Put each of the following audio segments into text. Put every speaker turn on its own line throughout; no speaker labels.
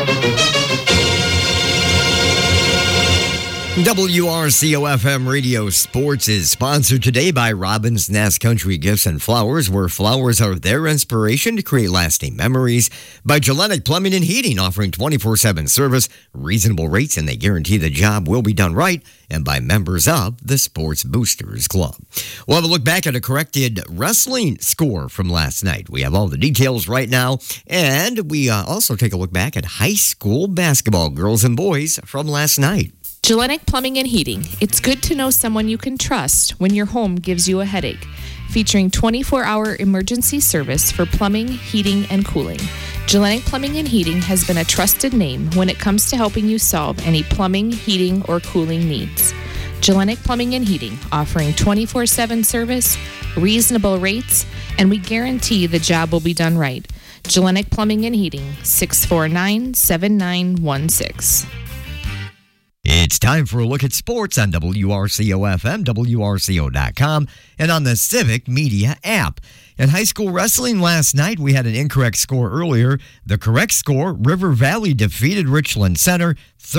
WRCO-FM Radio Sports is sponsored today by Robin's Nest Country Gifts and Flowers, where flowers are their inspiration to create lasting memories. By Gillenic Plumbing and Heating, offering 24/7 service, reasonable rates, and they guarantee the job will be done right. And by members of the Sports Boosters Club. We'll have a look back at a corrected wrestling score from last night. We have all the details right now. And we also take a look back at high school basketball, girls and boys, from last night.
Gillenic Plumbing and Heating. It's good to know someone you can trust when your home gives you a headache. Featuring 24-hour emergency service for plumbing, heating, and cooling. Gillenic Plumbing and Heating has been a trusted name when it comes to helping you solve any plumbing, heating, or cooling needs. Gillenic Plumbing and Heating, offering 24/7 service, reasonable rates, and we guarantee the job will be done right. Gillenic Plumbing and Heating, 649-7916.
It's time for a look at sports on WRCO-FM, WRCO.com, and on the Civic Media app. In high school wrestling last night, we had an incorrect score earlier. The correct score, River Valley defeated Richland Center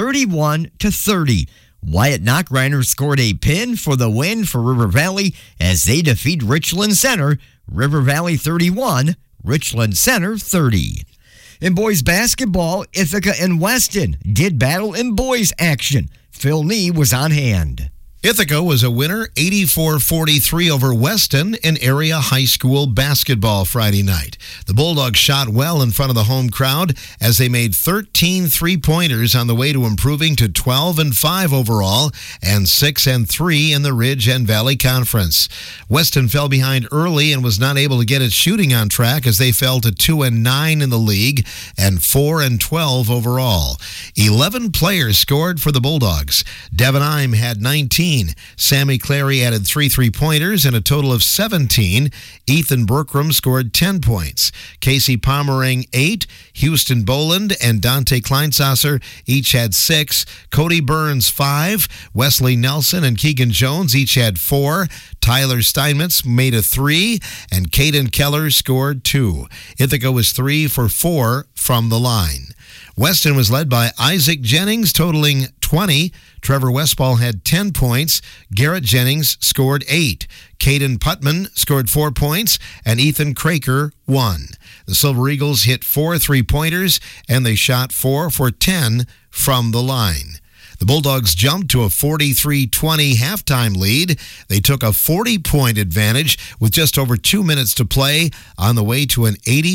31-30. Wyatt Knockreiner scored a pin for the win for River Valley as they defeat Richland Center. River Valley 31, Richland Center 30. In boys basketball, Ithaca and Weston did battle in boys action. Phil Nee was on hand.
Ithaca was a winner, 84-43 over Weston in area high school basketball Friday night. The Bulldogs shot well in front of the home crowd as they made 13 three-pointers on the way to improving to 12-5 overall and 6-3 in the Ridge and Valley Conference. Weston fell behind early and was not able to get its shooting on track as they fell to 2-9 in the league and 4-12 overall. 11 players scored for the Bulldogs. Devin Ime had 19. Sammy Clary added 3 three-pointers and a total of 17. Ethan Berkram scored 10 points. Casey Pomerang 8. Houston Boland and Dante Kleinsasser each had 6. Cody Burns 5. Wesley Nelson and Keegan Jones each had 4. Tyler Steinmetz made a 3. And Caden Keller scored 2. Ithaca was 3 for 4 from the line. Weston was led by Isaac Jennings, totaling 20. Trevor Westball had 10 points. Garrett Jennings scored 8. Caden Putman scored 4 points, and Ethan Craker 1. The Silver Eagles hit 4 three-pointers, and they shot 4 for 10 from the line. The Bulldogs jumped to a 43-20 halftime lead. They took a 40-point advantage with just over 2 minutes to play on the way to an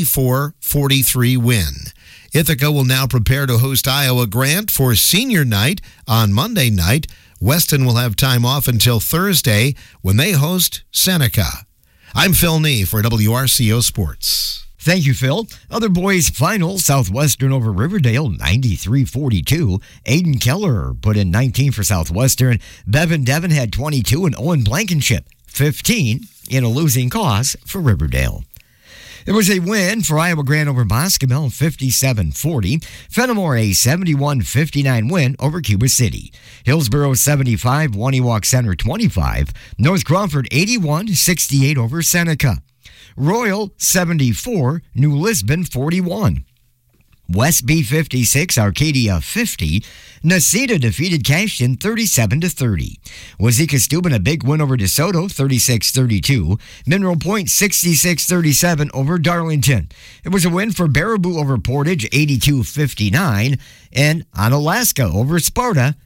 84-43 win. Ithaca will now prepare to host Iowa Grant for senior night on Monday night. Weston will have time off until Thursday when they host Seneca. I'm Phil Nee for WRCO Sports.
Thank you, Phil. Other boys final, Southwestern over Riverdale, 93-42. Aiden Keller put in 19 for Southwestern. Bevan Devon had 22, and Owen Blankenship, 15, in a losing cause for Riverdale. It was a win for Iowa Grant over Boscomel, 57-40. Fenimore, a 71-59 win over Cuba City. Hillsborough, 75, Waniwak Center, 25. North Crawford, 81-68 over Seneca. Royal, 74, New Lisbon, 41. West B 56, Arcadia 50. Nacita defeated Cashton 37-30. Wazeeka Steuben a big win over DeSoto 36-32. Mineral Point 66-37 over Darlington. It was a win for Baraboo over Portage 82-59 and Onalaska over Sparta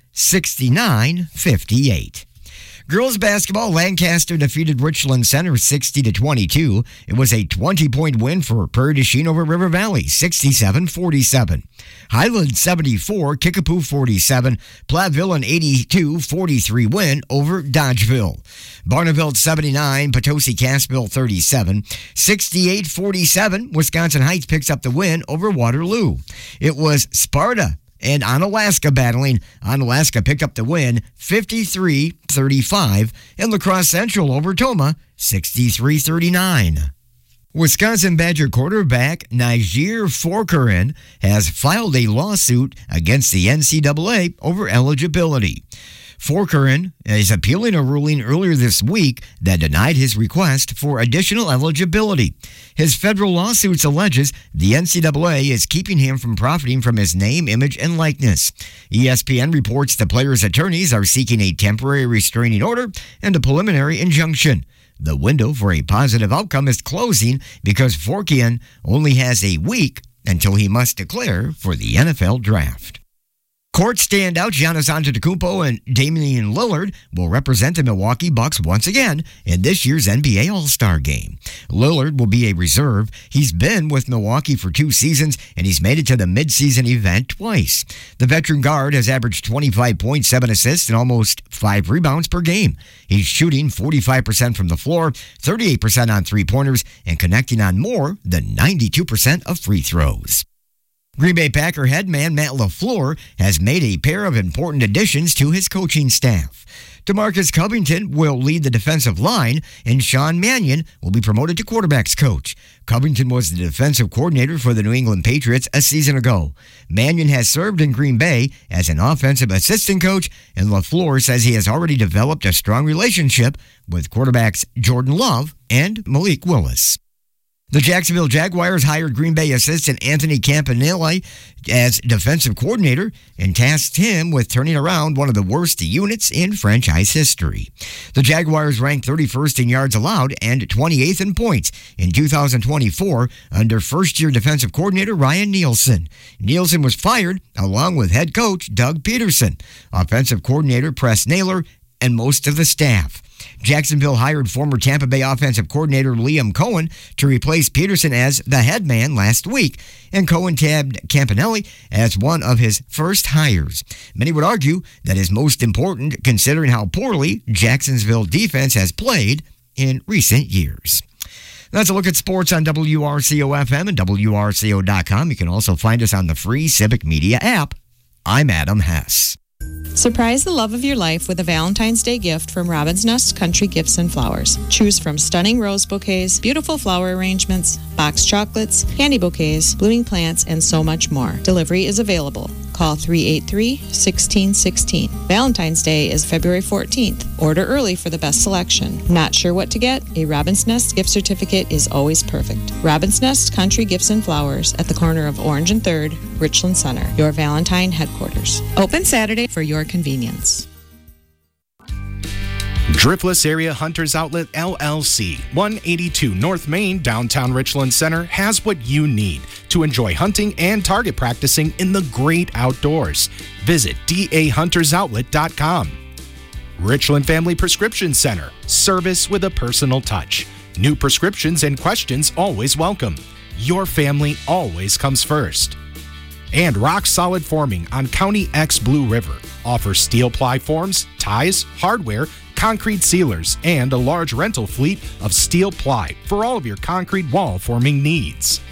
69-58. Girls basketball, Lancaster defeated Richland Center 60-22. It was a 20-point win for Prairie du Chien over River Valley, 67-47. Highland 74, Kickapoo 47. Platteville an 82-43 win over Dodgeville. Barneveld 79, Potosi Cassville 37. 68-47, Wisconsin Heights picks up the win over Waterloo. It was Sparta and Onalaska battling. Onalaska picked up the win 53-35, and La Crosse Central over Toma 63-39. Wisconsin Badger quarterback Niger Forkerin has filed a lawsuit against the NCAA over eligibility. Forkerin is appealing a ruling earlier this week that denied his request for additional eligibility. His federal lawsuit alleges the NCAA is keeping him from profiting from his name, image, and likeness. ESPN reports the player's attorneys are seeking a temporary restraining order and a preliminary injunction. The window for a positive outcome is closing because Forkerin only has a week until he must declare for the NFL draft. Court standout Giannis Antetokounmpo and Damian Lillard will represent the Milwaukee Bucks once again in this year's NBA All-Star Game. Lillard will be a reserve. He's been with Milwaukee for 2 seasons, and he's made it to the midseason event twice. The veteran guard has averaged 25.7 assists and almost 5 rebounds per game. He's shooting 45% from the floor, 38% on three-pointers, and connecting on more than 92% of free throws. Green Bay Packer head man Matt LaFleur has made a pair of important additions to his coaching staff. DeMarcus Covington will lead the defensive line, and Sean Mannion will be promoted to quarterback's coach. Covington was the defensive coordinator for the New England Patriots a season ago. Mannion has served in Green Bay as an offensive assistant coach, and LaFleur says he has already developed a strong relationship with quarterbacks Jordan Love and Malik Willis. The Jacksonville Jaguars hired Green Bay assistant Anthony Campanile as defensive coordinator and tasked him with turning around one of the worst units in franchise history. The Jaguars ranked 31st in yards allowed and 28th in points in 2024 under first-year defensive coordinator Ryan Nielsen. Nielsen was fired along with head coach Doug Peterson, offensive coordinator Press Naylor, and most of the staff. Jacksonville hired former Tampa Bay offensive coordinator Liam Cohen to replace Peterson as the head man last week, and Cohen tabbed Campanile as one of his first hires. Many would argue that is most important considering how poorly Jacksonville defense has played in recent years. That's a look at sports on WRCO-FM and WRCO.com. You can also find us on the free Civic Media app. I'm Adam Hess.
Surprise the love of your life with a Valentine's Day gift from Robin's Nest Country Gifts and Flowers. Choose from stunning rose bouquets, beautiful flower arrangements, box chocolates, candy bouquets, blooming plants, and so much more. Delivery is available. Call 383-1616. Valentine's Day is February 14th. Order early for the best selection. Not sure what to get? A Robin's Nest gift certificate is always perfect. Robin's Nest Country Gifts and Flowers at the corner of Orange and 3rd, Richland Center, your Valentine headquarters. Open Saturday for your convenience.
Driftless Area Hunters Outlet, LLC, 182 North Main, downtown Richland Center, has what you need to enjoy hunting and target practicing in the great outdoors. Visit dahuntersoutlet.com. Richland Family Prescription Center, service with a personal touch. New prescriptions and questions always welcome. Your family always comes first. And Rock Solid Forming on County X Blue River offers steel ply forms, ties, hardware, concrete sealers, and a large rental fleet of steel ply for all of your concrete wall forming needs.